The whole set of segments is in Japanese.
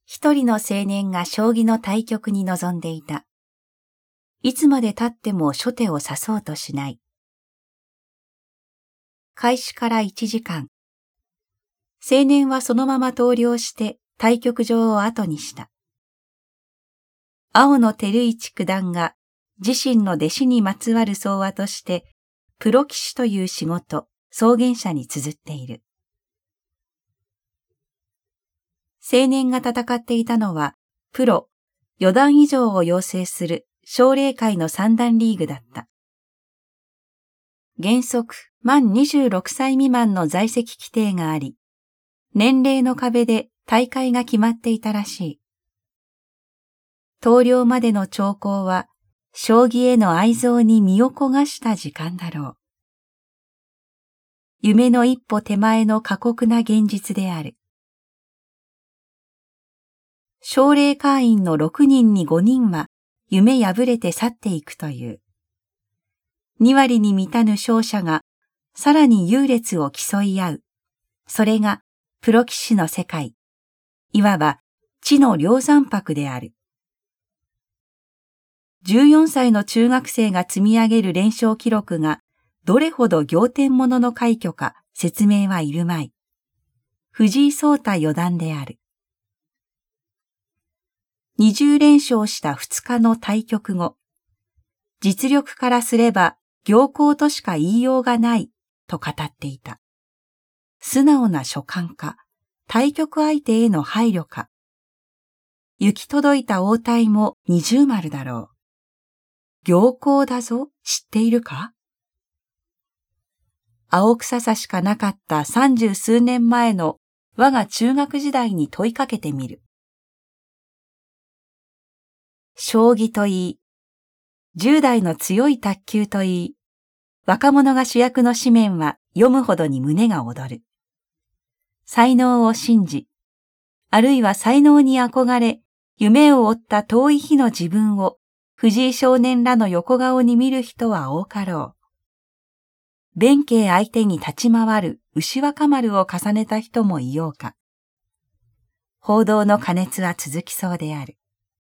一人の青年が将棋の対局に臨んでいた。いつまで経っても初手を指そうとしない。開始から1時間。青年はそのまま投了して対局場を後にした。青野照一九段が自身の弟子にまつわる総話として、プロ棋士という仕事、草原者に綴っている。青年が戦っていたのは、プロ、4段以上を養成する奨励会の3段リーグだった。原則、満26歳未満の在籍規定があり、年齢の壁で大会が決まっていたらしい。投了までの長考は、将棋への愛憎に身を焦がした時間だろう。夢の一歩手前の過酷な現実である。奨励会員の6人に5人は夢破れて去っていくという。2割に満たぬ勝者がさらに優劣を競い合う。それがプロ棋士の世界。いわば知の梁山泊である。14歳の中学生が積み上げる連勝記録がどれほど仰天者の快挙か説明はいるまい。藤井聡太四段である。20連勝した2日の対局後、実力からすれば行幸としか言いようがないと語っていた。素直な所感か、対局相手への配慮か。行き届いた応対も20丸だろう。行幸だぞ、知っているか？青臭さしかなかった30数年前の我が中学時代に問いかけてみる。将棋といい、10代の強い卓球といい、若者が主役の紙面は読むほどに胸が躍る。才能を信じ、あるいは才能に憧れ、夢を追った遠い日の自分を藤井少年らの横顔に見る人は多かろう。弁慶相手に立ち回る牛若丸を重ねた人もいようか。報道の過熱は続きそうである。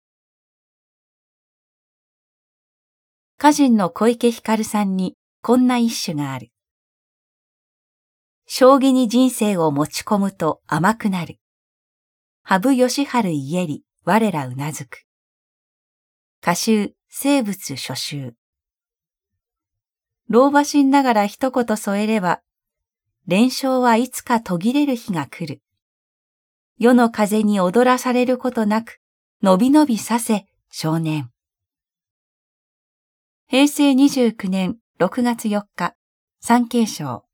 歌人の小池ひかるさんにこんな一首がある。将棋に人生を持ち込むと甘くなる。羽生善治言えり我らうなずく。歌集生物初秋。老婆心ながら一言添えれば、連勝はいつか途切れる日が来る。世の風に踊らされることなく、のびのびさせ、少年。平成29年6月4日、産経省。